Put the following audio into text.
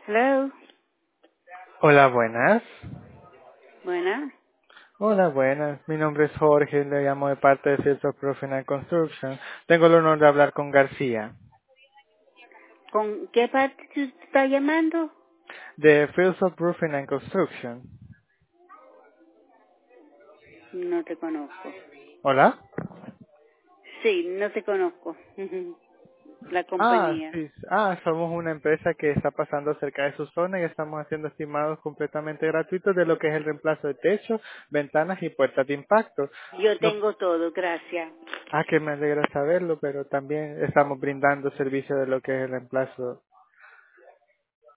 Hello. Hola, buenas. Buena. Hola, buenas. Mi nombre es Jorge, le llamo de parte de Fields of Roofing and Construction. Tengo el honor de hablar con García, ¿Con qué parte usted está llamando? de Fields of Roofing and Construction. No te conozco. ¿Hola? Sí, no te conozco. La Ah, compañía. sí. Somos una empresa que está pasando cerca de su zona y estamos haciendo estimados completamente gratuitos de lo que es el reemplazo de techo, ventanas y puertas de impacto. Yo No, tengo todo, gracias. que me alegra saberlo, pero también estamos brindando servicio de lo que es el reemplazo